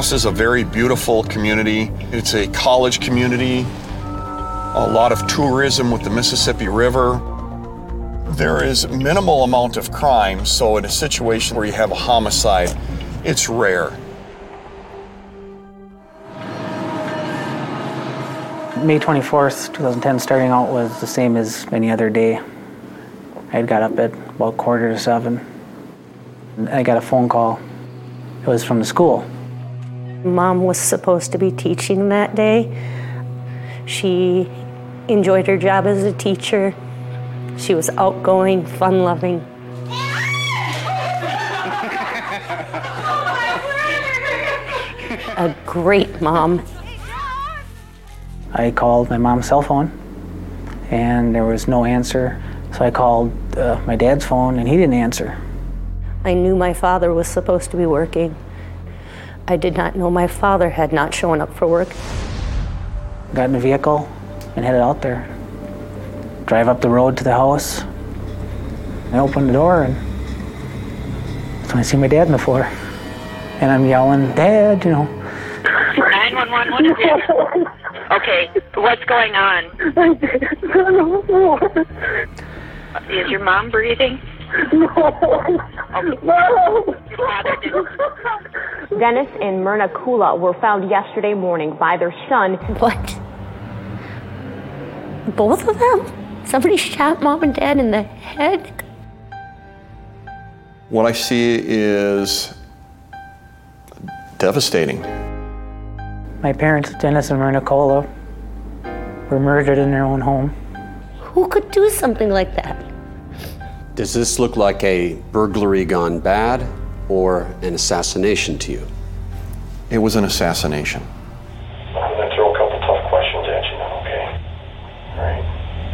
Cross is a very beautiful community. It's a college community, a lot of tourism with the Mississippi River. There is minimal amount of crime, so in a situation where you have a homicide, it's rare. May 24th, 2010, starting out was the same as any other day. I had got up at about 6:45. I got a phone call. It was from the school. Mom was supposed to be teaching that day. She enjoyed her job as a teacher. She was outgoing, fun-loving. A great mom. I called my mom's cell phone, and there was no answer. So I called my dad's phone, and he didn't answer. I knew my father was supposed to be working. I did not know my father had not shown up for work. Got in a vehicle and headed out there. Drive up the road to the house. I opened the door, and that's when I see my dad on the floor. And I'm yelling, "Dad," you know. 911, what is it? Okay, what's going on? Is your mom breathing? No. Okay. No. Your father didn't. Dennis and Myrna Kula were found yesterday morning by their son. What? Both of them? Somebody shot Mom and Dad in the head? What I see is devastating. My parents, Dennis and Myrna Kula, were murdered in their own home. Who could do something like that? Does this look like a burglary gone bad or an assassination to you? It was an assassination. I'm going to throw a couple tough questions at you now, okay? All right.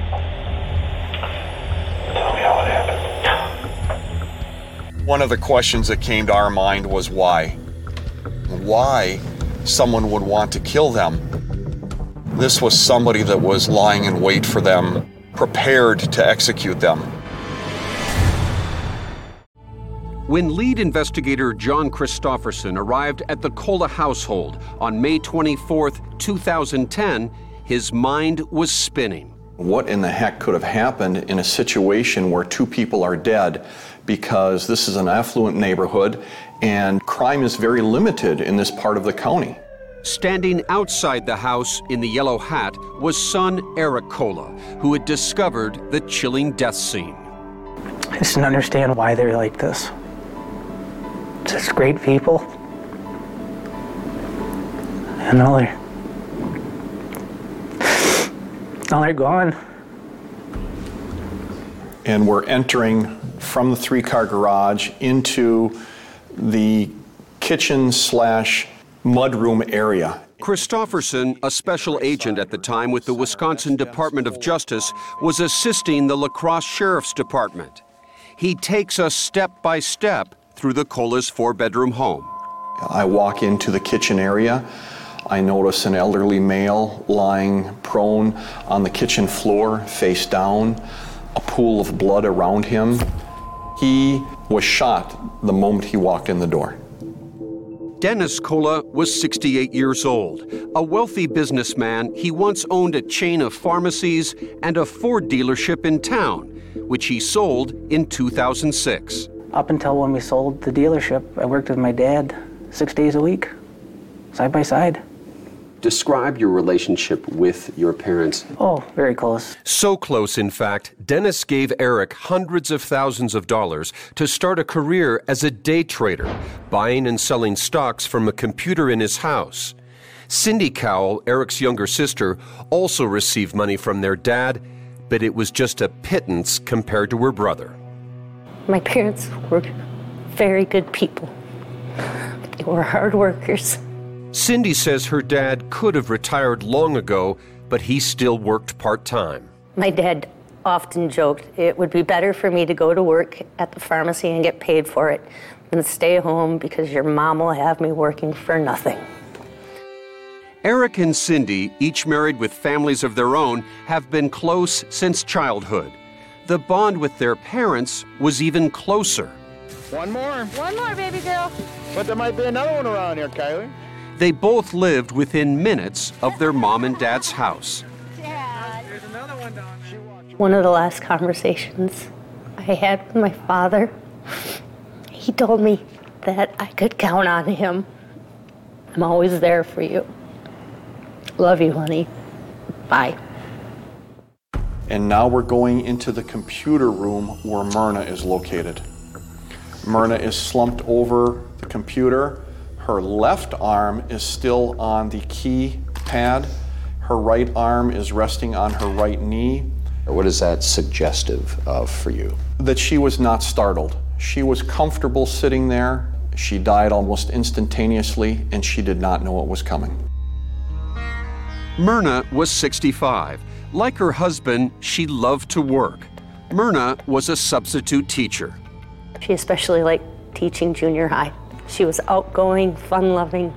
Tell me how it happened. One of the questions that came to our mind was why? Why someone would want to kill them? This was somebody that was lying in wait for them, prepared to execute them. When lead investigator John Christofferson arrived at the Kola household on May 24th, 2010, his mind was spinning. What in the heck could have happened in a situation where two people are dead? Because this is an affluent neighborhood and crime is very limited in this part of the county. Standing outside the house in the yellow hat was son Eric Kola, who had discovered the chilling death scene. I just don't understand why they're like this. Just great people. And now they're gone. And we're entering from the three-car garage into the kitchen/mudroom area. Christofferson, a special agent at the time with the Wisconsin Department of Justice, was assisting the La Crosse Sheriff's Department. He takes us step by step through the Kola's four-bedroom home. I walk into the kitchen area. I notice an elderly male lying prone on the kitchen floor, face down, a pool of blood around him. He was shot the moment he walked in the door. Dennis Kola was 68 years old. A wealthy businessman, he once owned a chain of pharmacies and a Ford dealership in town, which he sold in 2006. Up until when we sold the dealership, I worked with my dad 6 days a week, side by side. Describe your relationship with your parents. Oh, very close. So close, in fact, Dennis gave Eric hundreds of thousands of dollars to start a career as a day trader, buying and selling stocks from a computer in his house. Cindy Cowell, Eric's younger sister, also received money from their dad, but it was just a pittance compared to her brother. My parents were very good people. They were hard workers. Cindy says her dad could have retired long ago, but he still worked part-time. My dad often joked it would be better for me to go to work at the pharmacy and get paid for it than stay home because your mom will have me working for nothing. Eric and Cindy, each married with families of their own, have been close since childhood. The bond with their parents was even closer. One more. One more, baby girl. But there might be another one around here, Kylie. They both lived within minutes of their mom and dad's house. One of the last conversations I had with my father, he told me that I could count on him. I'm always there for you. Love you, honey. Bye. And now we're going into the computer room where Myrna is located. Myrna is slumped over the computer. Her left arm is still on the keypad. Her right arm is resting on her right knee. What is that suggestive of for you? That she was not startled. She was comfortable sitting there. She died almost instantaneously, and she did not know it was coming. Myrna was 65. Like her husband, she loved to work. Myrna was a substitute teacher. She especially liked teaching junior high. She was outgoing, fun-loving.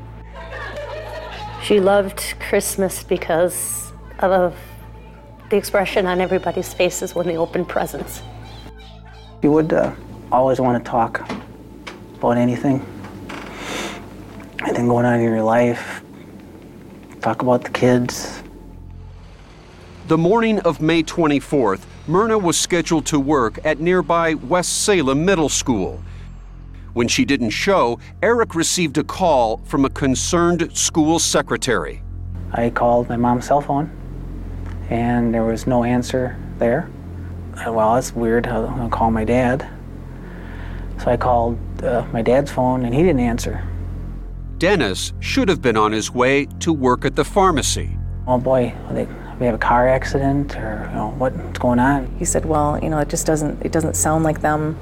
She loved Christmas because of the expression on everybody's faces when they opened presents. You would always want to talk about anything going on in your life, talk about the kids. The morning of May 24th, Myrna was scheduled to work at nearby West Salem Middle School. When she didn't show, Eric received a call from a concerned school secretary. I called my mom's cell phone, and there was no answer there. Well, it's weird. I'll call my dad. So I called my dad's phone, and he didn't answer. Dennis should have been on his way to work at the pharmacy. Oh boy, we have a car accident, or what's going on? He said, well, it just doesn't sound like them.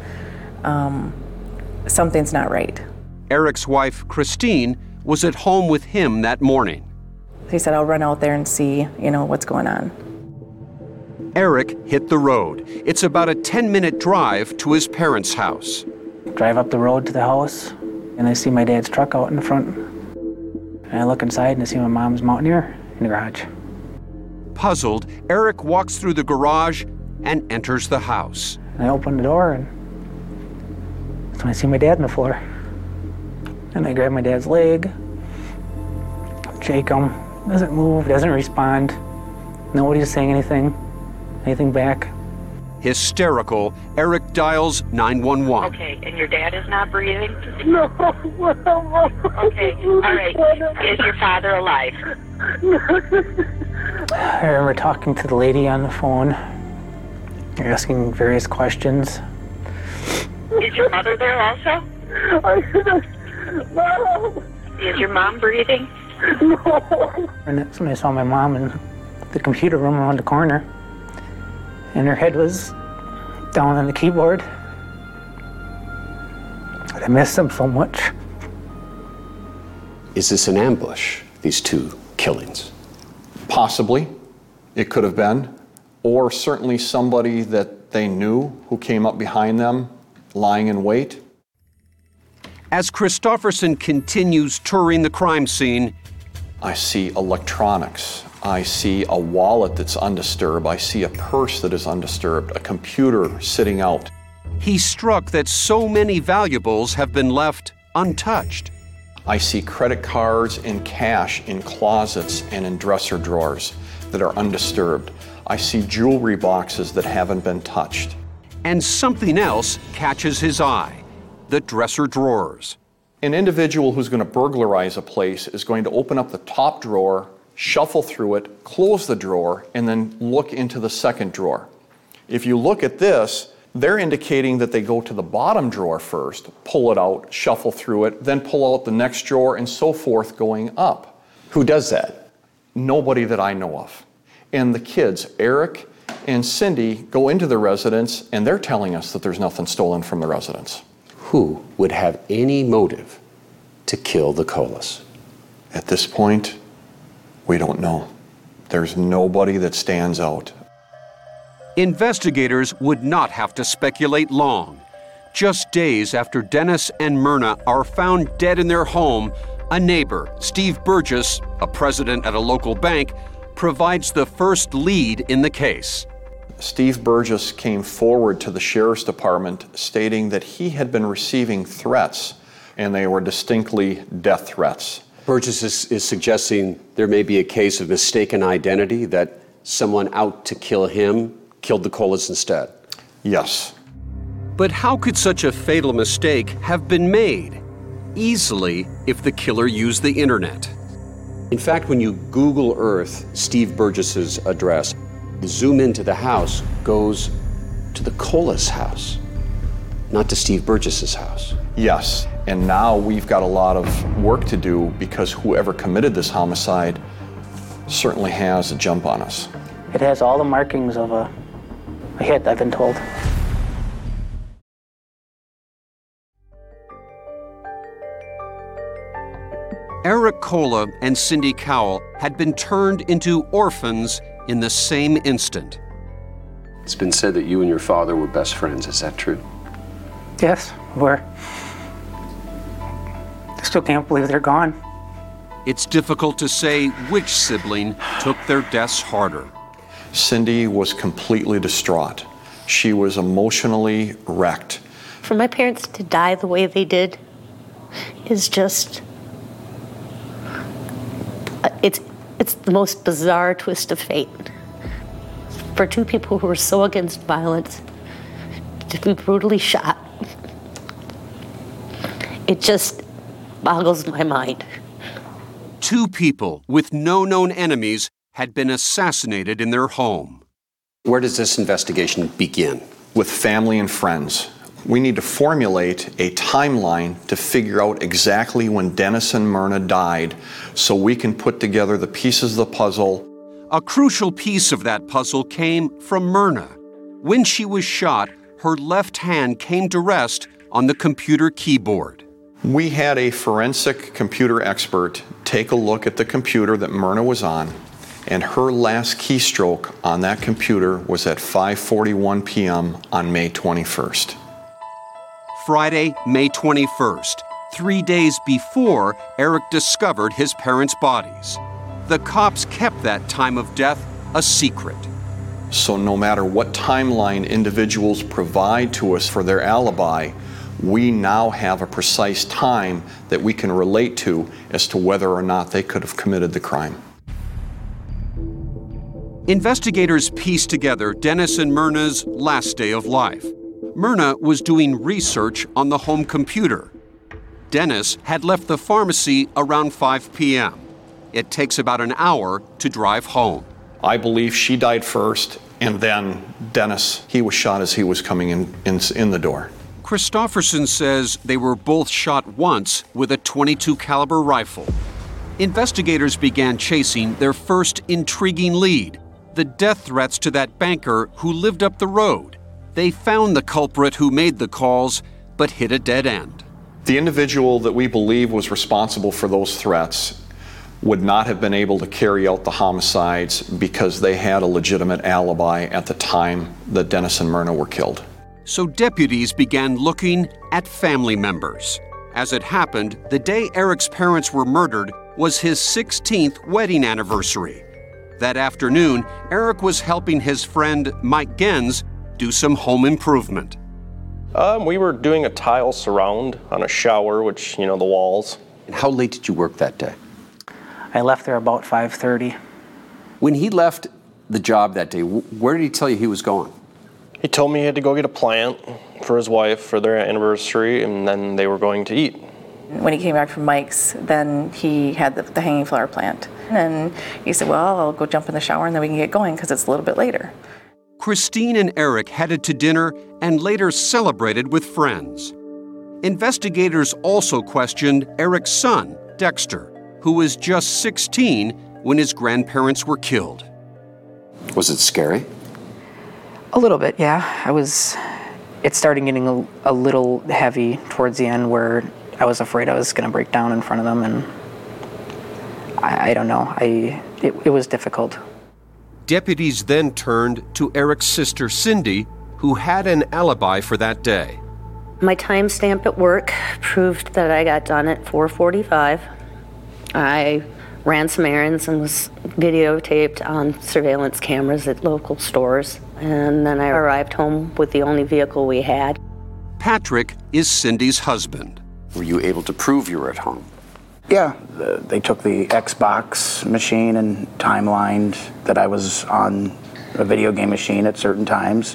Something's not right. Eric's wife, Christine, was at home with him that morning. He said, I'll run out there and see, what's going on. Eric hit the road. It's about a 10-minute drive to his parents' house. Drive up the road to the house, and I see my dad's truck out in the front. And I look inside and I see my mom's Mountaineer in the garage. Puzzled, Eric walks through the garage and enters the house. And I open the door, and that's when I see my dad on the floor. And I grab my dad's leg, shake him, doesn't move, doesn't respond. Nobody's saying anything back. Hysterical, Eric dials 911. Okay, and your dad is not breathing? No. Okay, all right. Is your father alive? I remember talking to the lady on the phone, asking various questions. Is your mother there also? Mom. Is your mom breathing? No. And that's when I saw my mom in the computer room around the corner, and her head was down on the keyboard. I miss them so much. Is this an ambush, these two killings? Possibly, it could have been, or certainly somebody that they knew who came up behind them, lying in wait. As Christofferson continues touring the crime scene, I see electronics. I see a wallet that's undisturbed. I see a purse that is undisturbed, a computer sitting out. He's struck that so many valuables have been left untouched. I see credit cards and cash in closets and in dresser drawers that are undisturbed. I see jewelry boxes that haven't been touched. And something else catches his eye, the dresser drawers. An individual who's going to burglarize a place is going to open up the top drawer, shuffle through it, close the drawer, and then look into the second drawer. If you look at this, they're indicating that they go to the bottom drawer first, pull it out, shuffle through it, then pull out the next drawer, and so forth going up. Who does that? Nobody that I know of. And the kids, Eric and Cindy, go into the residence, and they're telling us that there's nothing stolen from the residence. Who would have any motive to kill the Colas? At this point, we don't know. There's nobody that stands out. Investigators would not have to speculate long. Just days after Dennis and Myrna are found dead in their home, a neighbor, Steve Burgess, a president at a local bank, provides the first lead in the case. Steve Burgess came forward to the sheriff's department stating that he had been receiving threats, and they were distinctly death threats. Burgess is suggesting there may be a case of mistaken identity, that someone out to kill him killed the Colas instead. Yes. But how could such a fatal mistake have been made? Easily, if the killer used the internet. In fact, when you Google Earth Steve Burgess's address, the zoom into the house goes to the Colas house, not to Steve Burgess's house. Yes, and now we've got a lot of work to do because whoever committed this homicide certainly has a jump on us. It has all the markings of a hit, I've been told. Eric Cola and Cindy Cowell had been turned into orphans in the same instant. It's been said that you and your father were best friends. Is that true? Yes, we're. I still can't believe they're gone. It's difficult to say which sibling took their deaths harder. Cindy was completely distraught. She was emotionally wrecked. For my parents to die the way they did is just, it's the most bizarre twist of fate. For two people who were so against violence to be brutally shot, it just boggles my mind. Two people with no known enemies had been assassinated in their home. Where does this investigation begin? With family and friends. We need to formulate a timeline to figure out exactly when Dennis and Myrna died so we can put together the pieces of the puzzle. A crucial piece of that puzzle came from Myrna. When she was shot, her left hand came to rest on the computer keyboard. We had a forensic computer expert take a look at the computer that Myrna was on, and her last keystroke on that computer was at 5:41 p.m. on May 21st. Friday, May 21st, 3 days before Eric discovered his parents' bodies. The cops kept that time of death a secret. So no matter what timeline individuals provide to us for their alibi, we now have a precise time that we can relate to as to whether or not they could have committed the crime. Investigators pieced together Dennis and Myrna's last day of life. Myrna was doing research on the home computer. Dennis had left the pharmacy around 5 p.m. It takes about an hour to drive home. I believe she died first, and then Dennis, he was shot as he was coming in the door. Christofferson says they were both shot once with a .22 caliber rifle. Investigators began chasing their first intriguing lead, the death threats to that banker who lived up the road. They found the culprit who made the calls, but hit a dead end. The individual that we believe was responsible for those threats would not have been able to carry out the homicides because they had a legitimate alibi at the time that Dennis and Myrna were killed. So deputies began looking at family members. As it happened, the day Eric's parents were murdered was his 16th wedding anniversary. That afternoon, Eric was helping his friend Mike Gens do some home improvement. We were doing a tile surround on a shower, which, the walls. And how late did you work that day? I left there about 5:30. When he left the job that day, where did he tell you he was going? He told me he had to go get a plant for his wife for their anniversary, and then they were going to eat. When he came back from Mike's, then he had the hanging flower plant. And he said, well, I'll go jump in the shower and then we can get going because it's a little bit later. Christine and Eric headed to dinner and later celebrated with friends. Investigators also questioned Eric's son, Dexter, who was just 16 when his grandparents were killed. Was it scary? A little bit, yeah. It started getting a little heavy towards the end where I was afraid I was going to break down in front of them, and I don't know. It was difficult. Deputies then turned to Eric's sister, Cindy, who had an alibi for that day. My timestamp at work proved that I got done at 4:45. I ran some errands and was videotaped on surveillance cameras at local stores. And then I arrived home with the only vehicle we had. Patrick is Cindy's husband. Were you able to prove you were at home? Yeah, they took the Xbox machine and timelined that I was on a video game machine at certain times.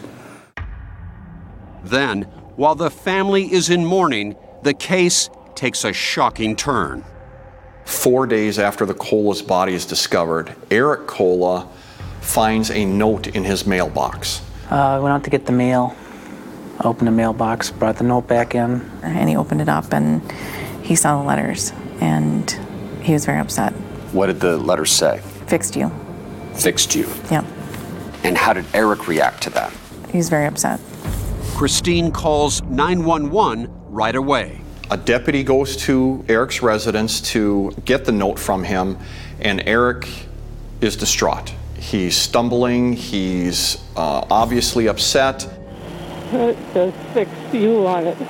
Then, while the family is in mourning, the case takes a shocking turn. 4 days after the Cola's body is discovered, Eric Cola finds a note in his mailbox. I went out to get the mail, opened the mailbox, brought the note back in. And he opened it up and he saw the letters and he was very upset. What did the letters say? Fixed you. Fixed you. Yep. And how did Eric react to that? He was very upset. Christine calls 911 right away. A deputy goes to Eric's residence to get the note from him, and Eric is distraught. He's stumbling, he's obviously upset. It says fixed you on it.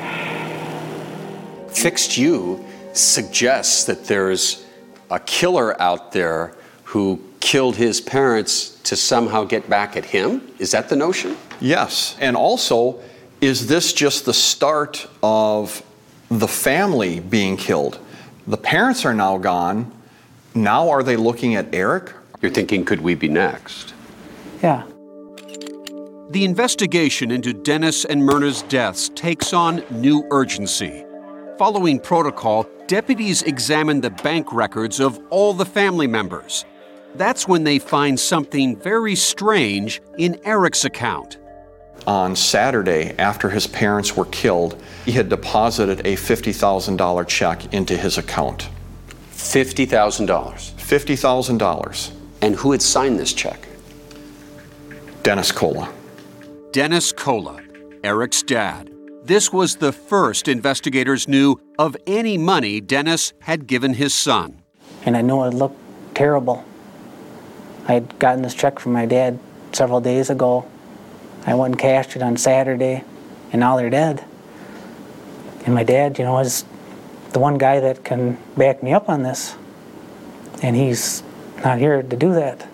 Fixed you suggests that there's a killer out there who killed his parents to somehow get back at him? Is that the notion? Yes, and also, is this just the start of the family being killed? The parents are now gone. Now are they looking at Eric? You're thinking, could we be next? Yeah. The investigation into Dennis and Myrna's deaths takes on new urgency. Following protocol, deputies examine the bank records of all the family members. That's when they find something very strange in Eric's account. On Saturday, after his parents were killed, he had deposited a $50,000 check into his account. $50,000? $50,000. And who had signed this check? Dennis Cola. Dennis Cola, Eric's dad. This was the first investigators knew of any money Dennis had given his son. And I knew it looked terrible. I had gotten this check from my dad several days ago. I went and cashed it on Saturday, and now they're dead. And my dad, is the one guy that can back me up on this. And he's not here to do that.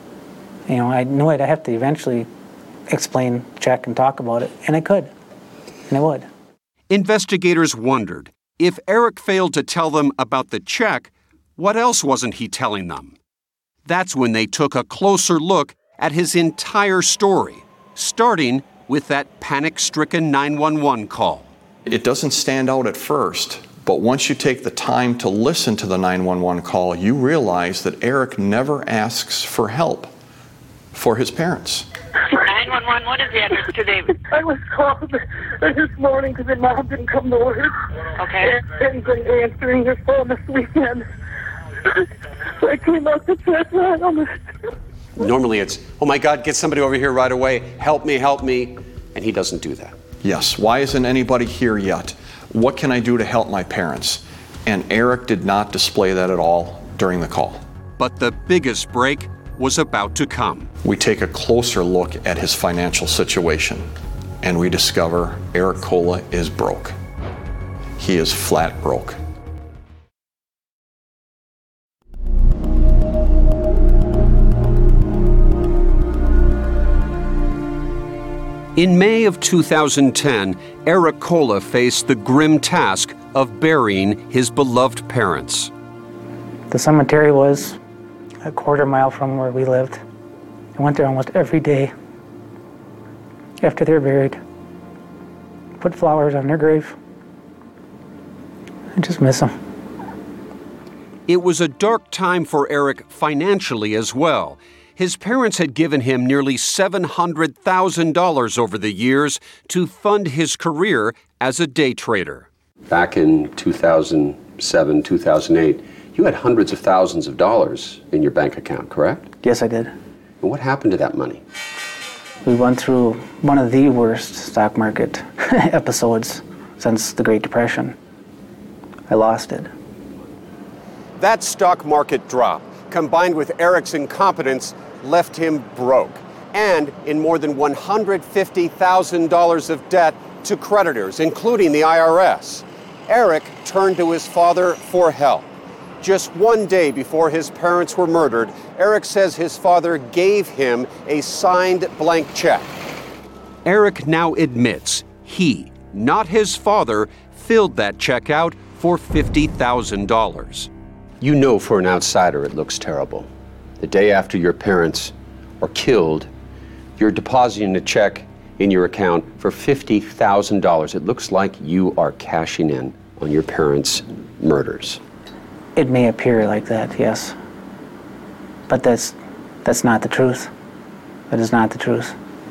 I knew I'd have to eventually explain, check, and talk about it, and I could. And I would. Investigators wondered, if Eric failed to tell them about the check, what else wasn't he telling them? That's when they took a closer look at his entire story, starting with that panic-stricken 911 call. It doesn't stand out at first, but once you take the time to listen to the 911 call, you realize that Eric never asks for help for his parents. 911, what is the address to David? I was called this morning because my mom didn't come to work. Okay. And been answering her phone this weekend. So I came out to check right on the... Normally it's, oh my God, get somebody over here right away, help me, and he doesn't do that. Yes, why isn't anybody here yet? What can I do to help my parents? And Eric did not display that at all during the call. But the biggest break was about to come. We take a closer look at his financial situation, and we discover Eric Cola is broke. He is flat broke. In May of 2010, Eric Cola faced the grim task of burying his beloved parents. The cemetery was a quarter mile from where we lived. I went there almost every day after they're buried. Put flowers on their grave. I just miss them. It was a dark time for Eric financially as well. His parents had given him nearly $700,000 over the years to fund his career as a day trader. Back in 2007, 2008, you had hundreds of thousands of dollars in your bank account, correct? Yes, I did. And what happened to that money? We went through one of the worst stock market episodes since the Great Depression. I lost it. That stock market drop, combined with Eric's incompetence, left him broke and in more than $150,000 of debt to creditors, including the IRS. Eric turned to his father for help. Just one day before his parents were murdered, Eric says his father gave him a signed blank check. Eric now admits he, not his father, filled that check out for $50,000. You know, for an outsider, it looks terrible. The day after your parents are killed, you're depositing a check in your account for $50,000. It looks like you are cashing in on your parents' murders. It may appear like that, yes. But that's not the truth. That is not the truth.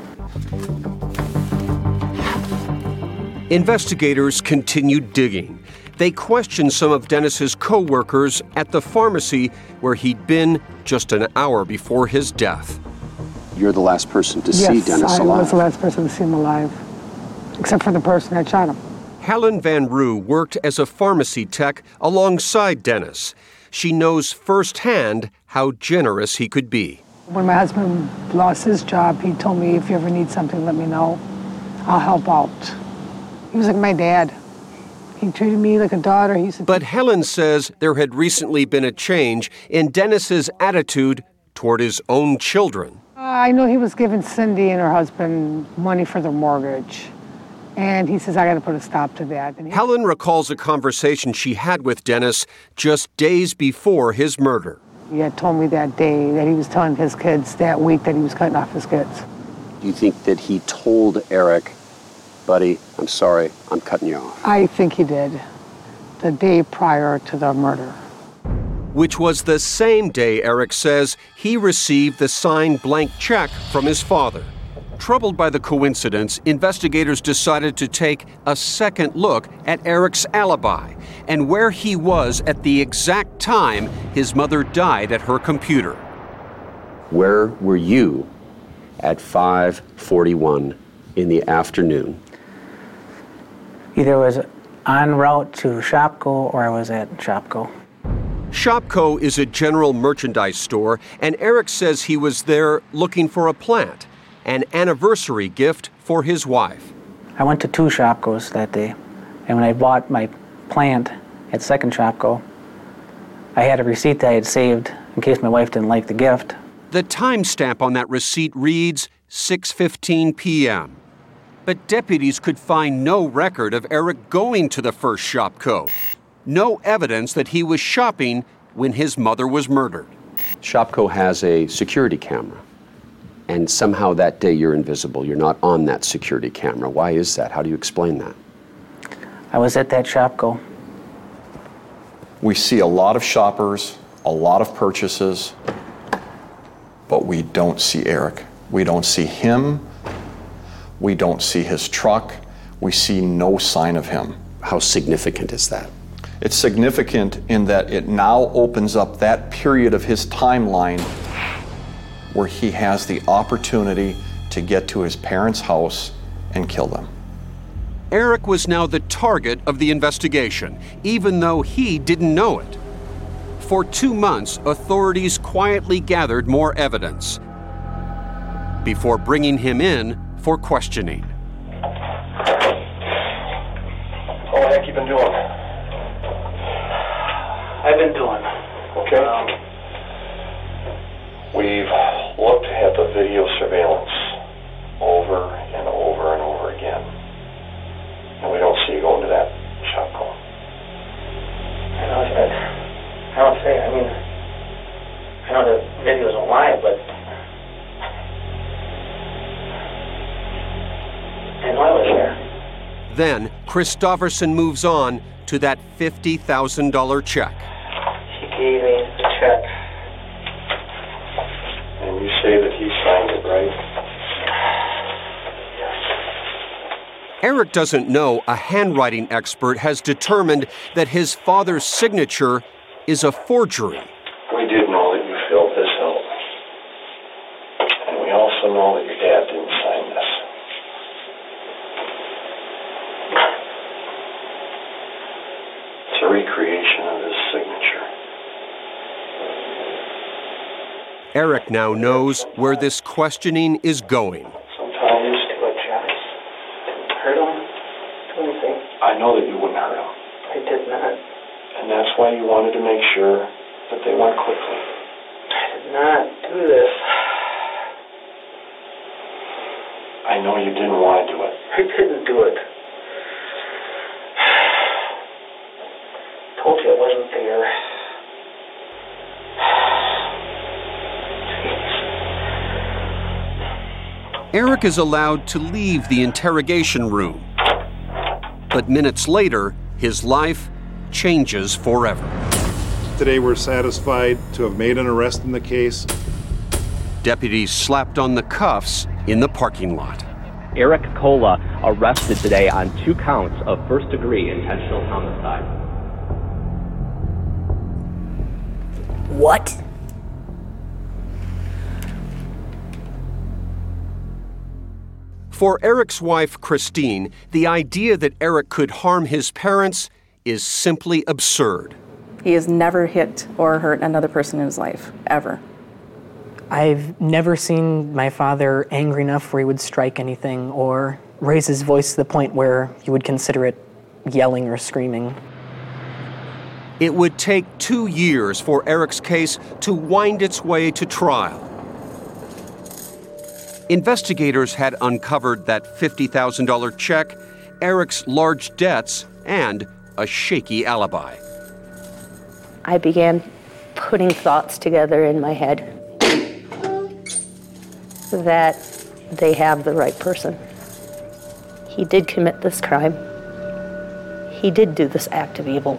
Investigators continued digging. They questioned some of Dennis's co-workers at the pharmacy where he'd been just an hour before his death. You're the last person to see Dennis alive. Yes, I was the last person to see him alive, except for the person that shot him. Helen Van Roo worked as a pharmacy tech alongside Dennis. She knows firsthand how generous he could be. When my husband lost his job, he told me, if you ever need something, let me know. I'll help out. He was like my dad. He treated me like a daughter. But Helen says there had recently been a change in Dennis's attitude toward his own children. I know he was giving Cindy and her husband money for their mortgage. And he says, I got to put a stop to that. Helen recalls a conversation she had with Dennis just days before his murder. He had told me that day that he was telling his kids that week that he was cutting off his kids. Do you think that he told Eric, buddy, I'm sorry, I'm cutting you off? I think he did, the day prior to the murder. Which was the same day, Eric says, he received the signed blank check from his father. Troubled by the coincidence, investigators decided to take a second look at Eric's alibi and where he was at the exact time his mother died at her computer. Where were you at 5:41 in the afternoon? Either I was en route to Shopko or I was at Shopko. Shopko is a general merchandise store, and Eric says he was there looking for a plant, an anniversary gift for his wife. I went to 2 Shopkos that day, and when I bought my plant at second Shopko, I had a receipt that I had saved in case my wife didn't like the gift. The timestamp on that receipt reads 6:15 p.m. But deputies could find no record of Eric going to the first Shopko. No evidence that he was shopping when his mother was murdered. Shopko has a security camera, and somehow that day you're invisible. You're not on that security camera. Why is that? How do you explain that? I was at that Shopko. We see a lot of shoppers, a lot of purchases, but we don't see Eric. We don't see him. We don't see his truck. We see no sign of him. How significant is that? It's significant in that it now opens up that period of his timeline where he has the opportunity to get to his parents' house and kill them. Eric was now the target of the investigation, even though he didn't know it. For 2 months, authorities quietly gathered more evidence before bringing him in for questioning. How the heck you been doing? I've been doing. Okay. We've looked at the video surveillance over and over and over again, and we don't see you going to that Shopko. I don't say. I mean, I know the videos don't lie, but I know I was there. Then Christofferson moves on to that $50,000 check. He gave me the check. And you say that he signed it, right? Eric doesn't know a handwriting expert has determined that his father's signature is a forgery. We did know that you filled this out. And we also know that your dad didn't sign this. It's a recreation of his signature. Eric now knows where this questioning is going. Sometimes Hurt him? Do anything? I know that you wouldn't hurt him. I did not. And that's why you wanted to make sure that they went quickly. I did not do this. I know you didn't want to do it. I didn't do it. Told you I wasn't there. Eric is allowed to leave the interrogation room. But minutes later, his life changes forever. Today we're satisfied to have made an arrest in the case. Deputies slapped on the cuffs in the parking lot. Eric Kola arrested today on 2 counts of first-degree intentional homicide. What? For Eric's wife, Christine, the idea that Eric could harm his parents is simply absurd. He has never hit or hurt another person in his life, ever. I've never seen my father angry enough where he would strike anything or raise his voice to the point where you would consider it yelling or screaming. It would take 2 years for Eric's case to wind its way to trial. Investigators had uncovered that $50,000 check, Eric's large debts, and a shaky alibi. I began putting thoughts together in my head that they have the right person. He did commit this crime. He did do this act of evil.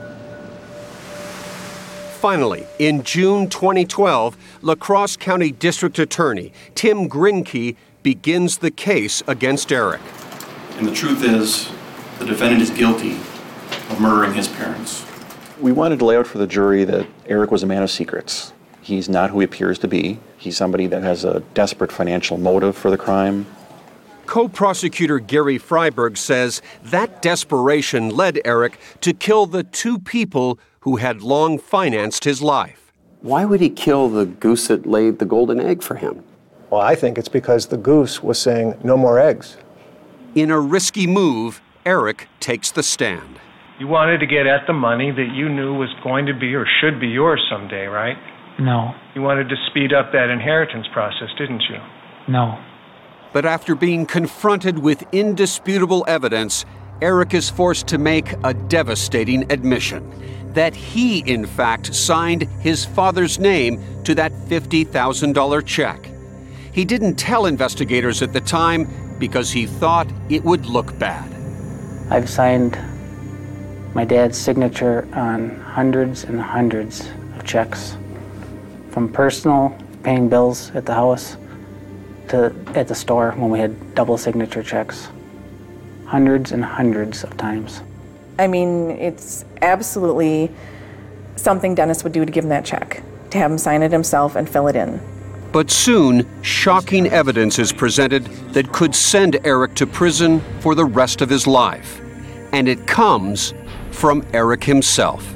Finally, in June 2012, La Crosse County District Attorney Tim Grinke begins the case against Eric. And the truth is, the defendant is guilty of murdering his parents. We wanted to lay out for the jury that Eric was a man of secrets. He's not who he appears to be. He's somebody that has a desperate financial motive for the crime. Co-prosecutor Gary Freiberg says that desperation led Eric to kill the 2 people who had long financed his life. Why would he kill the goose that laid the golden egg for him? Well, I think it's because the goose was saying, no more eggs. In a risky move, Eric takes the stand. You wanted to get at the money that you knew was going to be or should be yours someday, right? No. You wanted to speed up that inheritance process, didn't you? No. But after being confronted with indisputable evidence, Eric is forced to make a devastating admission that he, in fact, signed his father's name to that $50,000 check. He didn't tell investigators at the time because he thought it would look bad. I've signed my dad's signature on hundreds and hundreds of checks, from personal, paying bills at the house, to at the store when we had double signature checks. Hundreds and hundreds of times. I mean, it's absolutely something Dennis would do to give him that check, to have him sign it himself and fill it in. But soon, shocking evidence is presented that could send Eric to prison for the rest of his life. And it comes from Eric himself.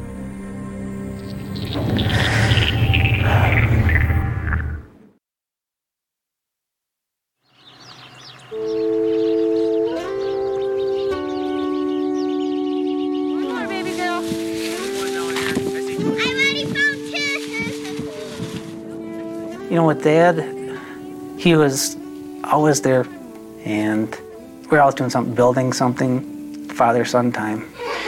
You know, with Dad, he was always there, and we were always doing something, building something, father-son time.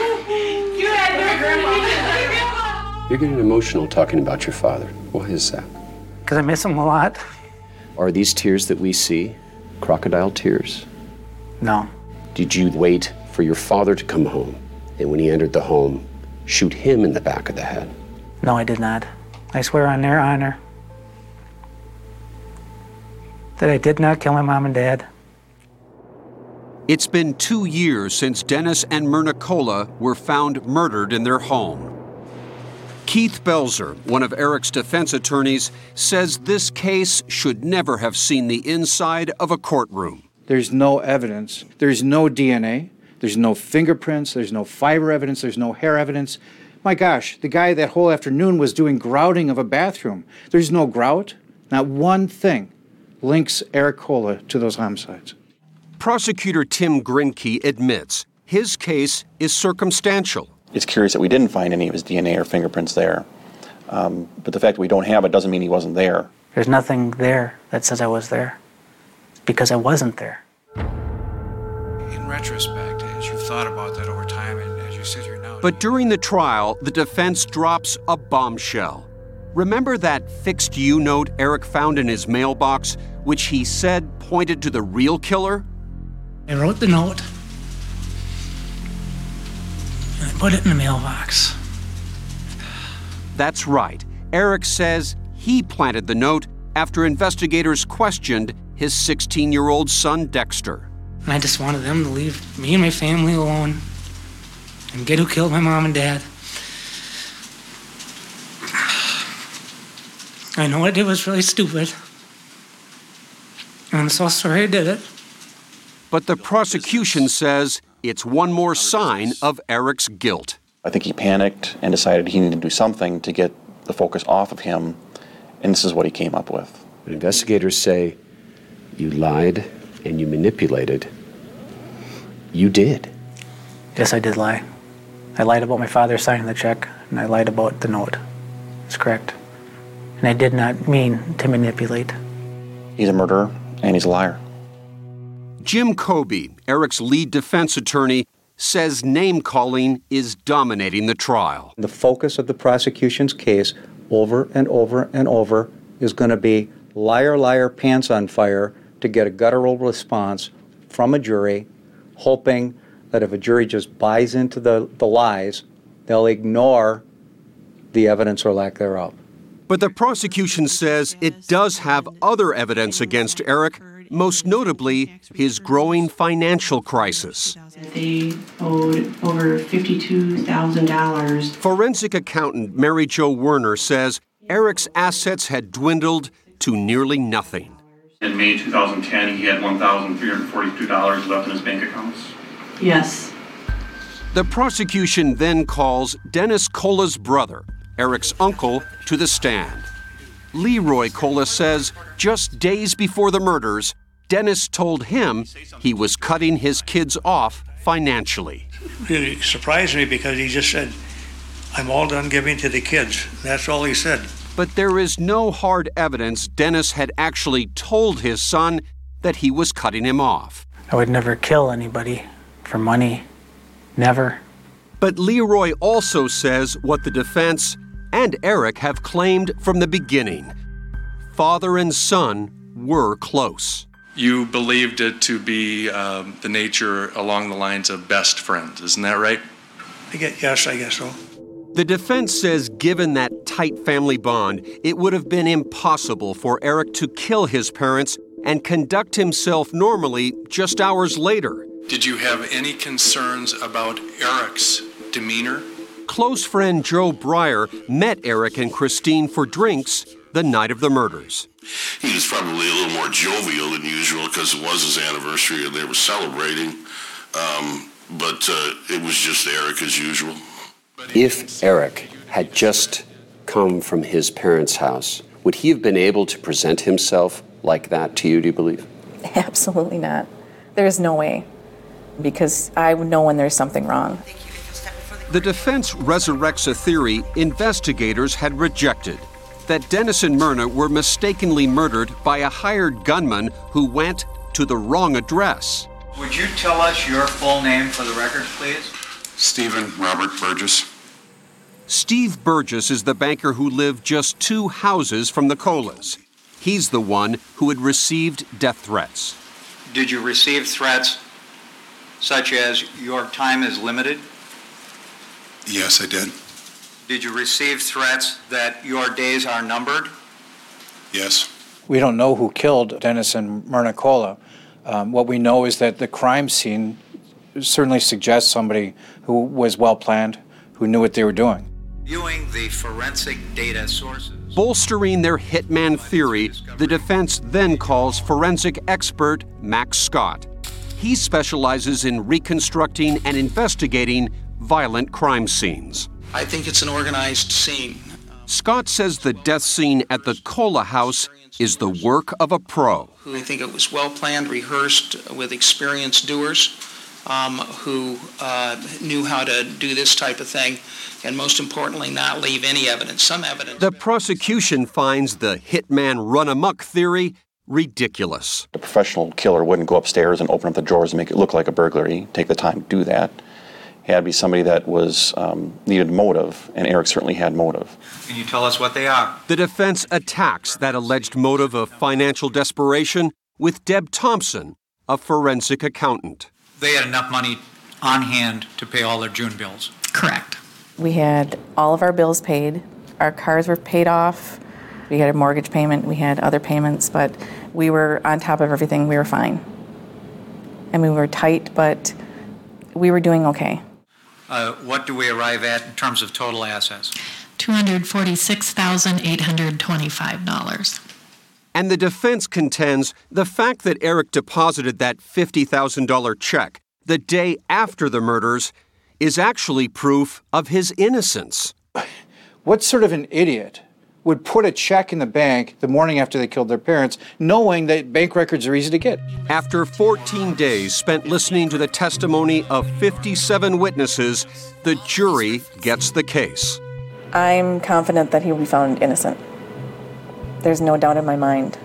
You're getting emotional talking about your father. Why is that? Because I miss him a lot. Are these tears that we see crocodile tears? No. Did you wait for your father to come home, and when he entered the home, shoot him in the back of the head? No, I did not. I swear on their honor that I did not kill my mom and dad. It's been 2 years since Dennis and Myrna Kola were found murdered in their home. Keith Belzer, one of Eric's defense attorneys, says this case should never have seen the inside of a courtroom. There's no evidence. There's no DNA. There's no fingerprints. There's no fiber evidence. There's no hair evidence. My gosh, the guy that whole afternoon was doing grouting of a bathroom. There's no grout. Not one thing links Eric Kola to those homicides. Prosecutor Tim Grinke admits his case is circumstantial. It's curious that we didn't find any of his DNA or fingerprints there. But the fact that we don't have it doesn't mean he wasn't there. There's nothing there that says I was there, because I wasn't there. In retrospect, as you've thought about that over time and as you sit here now... But during the trial, the defense drops a bombshell. Remember that fixed U note Eric found in his mailbox, which he said pointed to the real killer? I wrote the note and I put it in the mailbox. That's right. Eric says he planted the note after investigators questioned his 16-year-old son, Dexter. And I just wanted them to leave me and my family alone and get who killed my mom and dad. I know what I did was really stupid. And I'm so sorry I did it. But the prosecution says it's one more sign of Eric's guilt. I think he panicked and decided he needed to do something to get the focus off of him, and this is what he came up with. But investigators say you lied and you manipulated. You did. Yes, I did lie. I lied about my father signing the check, and I lied about the note. That's correct. And I did not mean to manipulate. He's a murderer, and he's a liar. Jim Kobe, Eric's lead defense attorney, says name-calling is dominating the trial. The focus of the prosecution's case over and over and over is going to be liar, liar, pants on fire to get a guttural response from a jury, hoping that if a jury just buys into the lies, they'll ignore the evidence or lack thereof. But the prosecution says it does have other evidence against Eric, most notably his growing financial crisis. They owed over $52,000. Forensic accountant Mary Jo Werner says Eric's assets had dwindled to nearly nothing. In May 2010, he had $1,342 left in his bank accounts. Yes. The prosecution then calls Dennis Cola's brother, Eric's uncle, to the stand. Leroy Cola says just days before the murders, Dennis told him he was cutting his kids off financially. Really surprised me because he just said, I'm all done giving to the kids. That's all he said. But there is no hard evidence Dennis had actually told his son that he was cutting him off. I would never kill anybody for money. Never. But Leroy also says what the defense and Eric have claimed from the beginning. Father and son were close. You believed it to be the nature along the lines of best friends, isn't that right? Yes, I guess so. The defense says given that tight family bond, it would have been impossible for Eric to kill his parents and conduct himself normally just hours later. Did you have any concerns about Eric's demeanor? Close friend Joe Breyer met Eric and Christine for drinks the night of the murders. He was probably a little more jovial than usual because it was his anniversary and they were celebrating. But it was just Eric as usual. If Eric had just come from his parents' house, would he have been able to present himself like that to you, do you believe? Absolutely not. There's no way, because I would know when there's something wrong. The defense resurrects a theory investigators had rejected, that Dennis and Myrna were mistakenly murdered by a hired gunman who went to the wrong address. Would you tell us your full name for the record, please? Stephen Robert Burgess. Steve Burgess is the banker who lived just 2 houses from the Colas. He's the one who had received death threats. Did you receive threats such as your time is limited? Yes, I did. Did you receive threats that your days are numbered? Yes. We don't know who killed Dennis and Myrna Cola. What we know is that the crime scene certainly suggests somebody who was well-planned, who knew what they were doing. Viewing the forensic data sources. Bolstering their hitman theory, the defense then calls forensic expert Max Scott. He specializes in reconstructing and investigating violent crime scenes. I think it's an organized scene. Scott says the death scene at the Cola house is the work of a pro. I think it was well planned, rehearsed with experienced doers who knew how to do this type of thing, and most importantly, not leave any evidence, some evidence. The prosecution finds the hitman run-amok theory ridiculous. A professional killer wouldn't go upstairs and open up the drawers and make it look like a burglary, take the time to do that. It had to be somebody that was needed motive, and Eric certainly had motive. Can you tell us what they are? The defense attacks that alleged motive of financial desperation with Deb Thompson, a forensic accountant. They had enough money on hand to pay all their June bills. Correct. We had all of our bills paid. Our cars were paid off. We had a mortgage payment. We had other payments, but we were on top of everything. We were fine. And we were tight, but we were doing okay. What do we arrive at in terms of total assets? $246,825. And the defense contends the fact that Eric deposited that $50,000 check the day after the murders is actually proof of his innocence. What sort of an idiot would put a check in the bank the morning after they killed their parents, knowing that bank records are easy to get? After 14 days spent listening to the testimony of 57 witnesses, the jury gets the case. I'm confident that he will be found innocent. There's no doubt in my mind.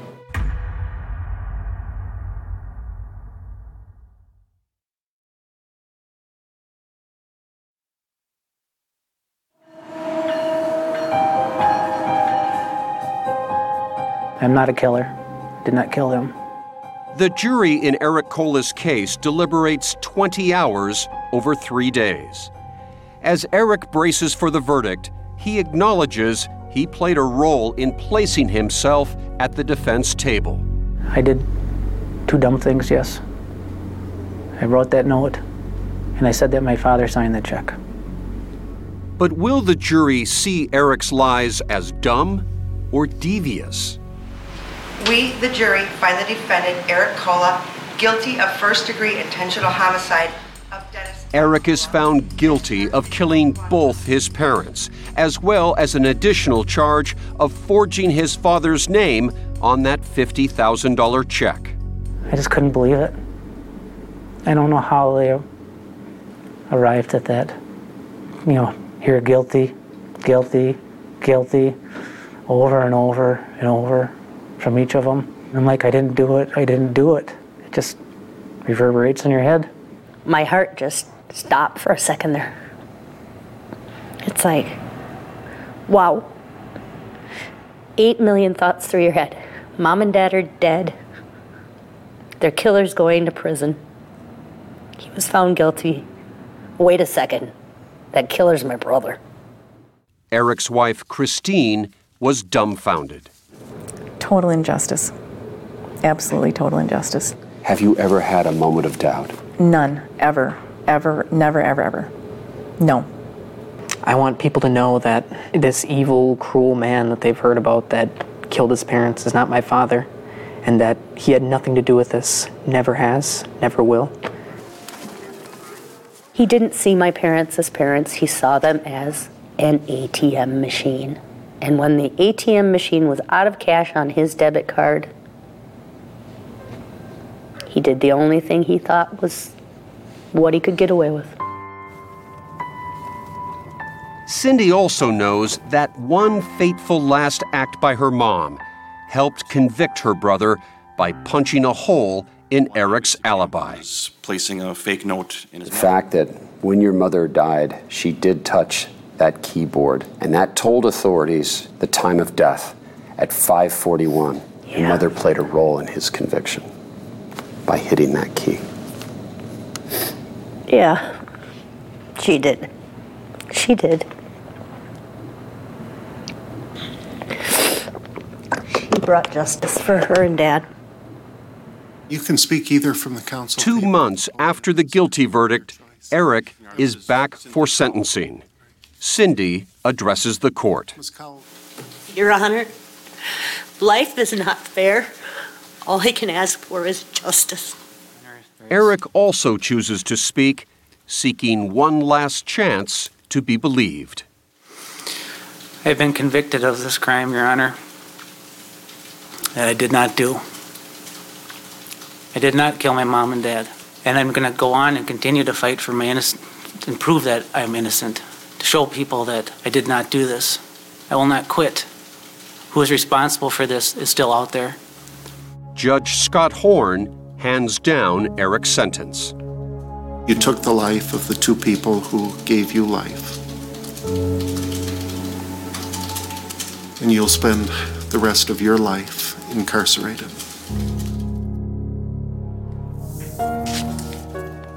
I'm not a killer. Did not kill him. The jury in Eric Cola's case deliberates 20 hours over 3 days. As Eric braces for the verdict, he acknowledges he played a role in placing himself at the defense table. I did 2 dumb things, yes. I wrote that note, and I said that my father signed the check. But will the jury see Eric's lies as dumb or devious? We, the jury, find the defendant, Eric Cola, guilty of first-degree intentional homicide of Dennis. Eric is found guilty of killing both his parents, as well as an additional charge of forging his father's name on that $50,000 check. I just couldn't believe it. I don't know how they arrived at that. You know, you're guilty, guilty, guilty, over and over and over from each of them. I'm like, I didn't do it, I didn't do it. It just reverberates in your head. My heart just stopped for a second there. It's like, wow. 8 million thoughts through your head. Mom and dad are dead. Their killer's going to prison. He was found guilty. Wait a second. That killer's my brother. Eric's wife, Christine, was dumbfounded. Total injustice. Absolutely total injustice. Have you ever had a moment of doubt? None. Ever. Ever. Never, ever, ever. No. I want people to know that this evil, cruel man that they've heard about that killed his parents is not my father, and that he had nothing to do with this. Never has, never will. He didn't see my parents as parents. He saw them as an ATM machine. And when the ATM machine was out of cash on his debit card, he did the only thing he thought was what he could get away with. Cindy also knows that one fateful last act by her mom helped convict her brother by punching a hole in Eric's alibi. Placing a fake note in his The fact that when your mother died, she did touch that keyboard, and that told authorities the time of death at 5:41. Your mother played a role in his conviction by hitting that key. Yeah, she did. She did. She brought justice for her and Dad. You can speak either from the counsel. 2 months after the guilty verdict, Eric is back for sentencing. Cindy addresses the court. Your Honor, life is not fair. All I can ask for is justice. Eric also chooses to speak, seeking one last chance to be believed. I've been convicted of this crime, Your Honor, that I did not do. I did not kill my mom and dad. And I'm going to go on and continue to fight for my innocence and prove that I'm innocent, to show people that I did not do this. I will not quit. Who is responsible for this is still out there. Judge Scott Horn hands down Eric's sentence. You took the life of the 2 people who gave you life. And you'll spend the rest of your life incarcerated.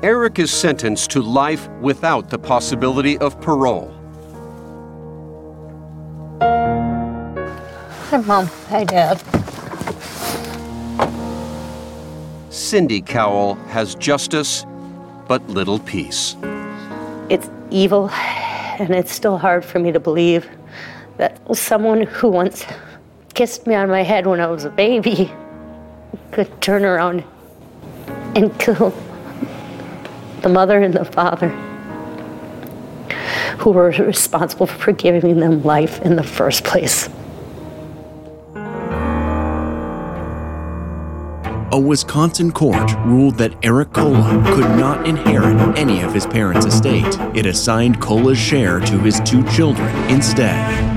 Eric is sentenced to life without the possibility of parole. Hi, Mom. Hi, Dad. Cindy Cowell has justice, but little peace. It's evil, and it's still hard for me to believe that someone who once kissed me on my head when I was a baby could turn around and kill the mother and the father who were responsible for giving them life in the first place. A Wisconsin court ruled that Eric Kola could not inherit any of his parents' estate. It assigned Kola's share to his 2 children instead.